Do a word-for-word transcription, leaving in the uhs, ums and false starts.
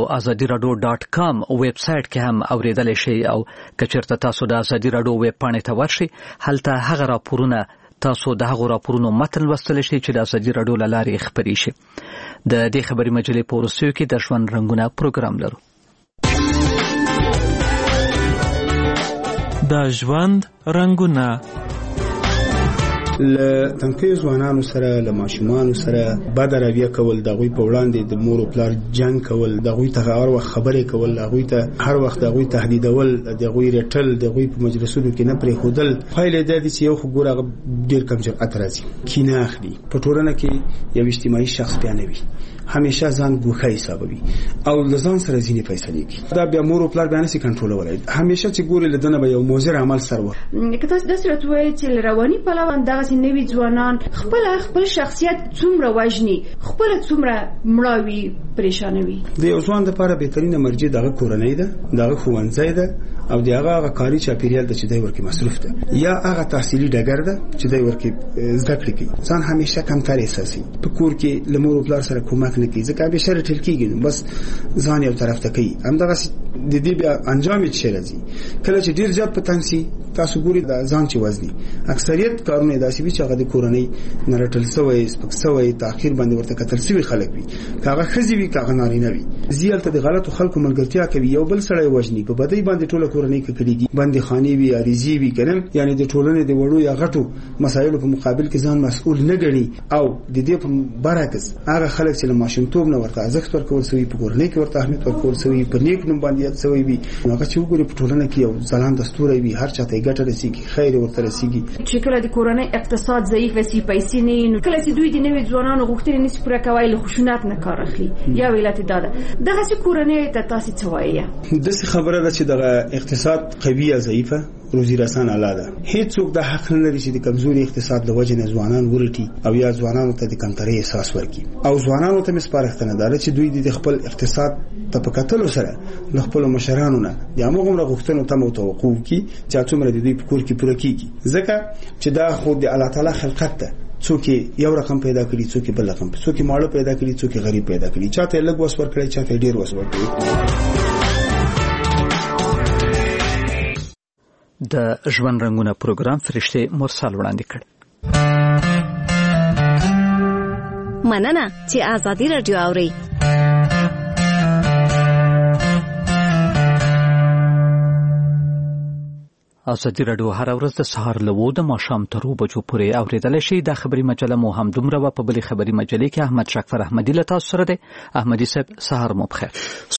ازادي رادیو ډاټ کام ویب سټ کې هم اوریدل شي او کچرته تاسو د ازادي رادیو ویب پاڼې ته ورشي هلته هغه راپورونه تاسو د هغه راپورونو متن لوستل شي چې د ازادي رادیو لارې خبري شي. د دې خبري مجلې په ورسیو کې د ژوند رنگونه پروګرام لرو. د ژوند رنگونه ل تنکي ځوانانو سره له ماشومانو سره بد رویه کول، د غوي په وړاندې د مور او پلار جنگ کول، د غوي ته هر وخت خبرې کول، د غوي ته هر وخت د غوي تهدیدول، د غوي رټل، د غوي په مجلسونو کې نه پرې خودل، فایل د دې یو خبره ډیر کم جرأت راځي کینه اخلي. په ټولنه کې یو اجتماعي شخص بیانوي، همیشه ځان ګوښه حسابوي او لزان سره ځینې فیصلې کوي. دا بیا مور او پلار بیان سي کنټرولولای، همیشه چې ګوري لدنه به یو موزر عمل سره که تاسو د سره توای چې رواني پلوان دغه نوی ځوانان خپل خپل شخصیت څومره وژني، خپل څومره مړاوي پریشانوي. د یو ځوان لپاره بهترینه مرجع دغه کورنۍ ده، دغه ښوونځی ده او دغه هغه کاري چاپیریال ده چې دوی ورکې مصروف ده، یا هغه تحصیلي ډګر ده چې دوی ورکې زده کړې کوي. ځان همیشه کمتر احساسي، په کور کې له مور او پلار سره کومک نه کوي، ځکه به شر ټل کېږي، بس ځان یو طرف ته کوي. همدغه د دې بیا انجام یې څه راځي. کله چې ډیر زیات په تنګ سي تاسو ګوري د ځان چې وزني اکثریت کارونه داسې وي چې هغه د کورنۍ نرټل سوی سپک سوی تاخير باندې ورته کتل سوي خلک وي، هغه خزي وي هغه نارینه وي، زیالته د غلطو خلکو ملګرتیا کوي، یو بل سره وژني، په بدی باندې ټوله کورنۍ کې کړيږي، باندې خاني وي، اریزي وي کنه، یعنی د ټولنې د وړو یا غټو مسایلو په مقابل کې ځان مسؤل نه ګڼي. او د دې په برعکس هغه خلک چې له ماشومتوب نه ورته ارزښت ورکول سوي، په کورنۍ کې ورته اهمیت ورکول سوي، په نیک نوم باندې یاد سوي وي، هغه چې وګوري په ټولنه کې یو ځلان دستور وي، هر چاته ګټه رسیږي، خیر ورته رسیږي. چې کله د کورنۍ اقتصاد ضعیف وي، پیسې نه نو کله چې دوی د نوې ځوانانو غوښتنې نشي پوره کولای، له خشونت نه کار اخلي. یا ویلات داده دغه چې کورنۍ ته تاسو څه وایي؟ د څه خبره ده چې دغه اقتصاد قوي یا ضعیفه، روزي رسان الاده، هیڅوک د حق نه لري چې د کمزوري اقتصاد د وجې نه ځوانان ورټي او یا ځوانانو ته د کمترۍ احساس ورکړي. او ځوانانو ته مسپارښتنه ده چې دوی د خپل اقتصاد ته په کتلو سره له خپل مشرانو نه د هغه غوښتنو ته توقع وکړي چې څومره د دوی په کور کې پوره کیږي، ځکه چې دا خو د الله تعالی خلقت ده. څوک یو رقم پیدا کړي، څوک بل رقم، څوک ماړه پیدا کړي، څوک غریب پیدا کړي، چاته لږ وس ورکړي، چاته ډیر وس ورکړي. د ژوند رنگونه پروګرام فرشته مرسل وړاندې کړ. مننه چې ازادي رادیو اوري. ازادي رادیو هر ورځ د سهار له وو د ماښام تر اوو بجو پورې اوریدل شي. د خبري مجله مو هم دومره په بلې خبري مجلې کې احمد شکفر احمدي له تاسو سره دی. احمدي صاحب سهار مو بخیر.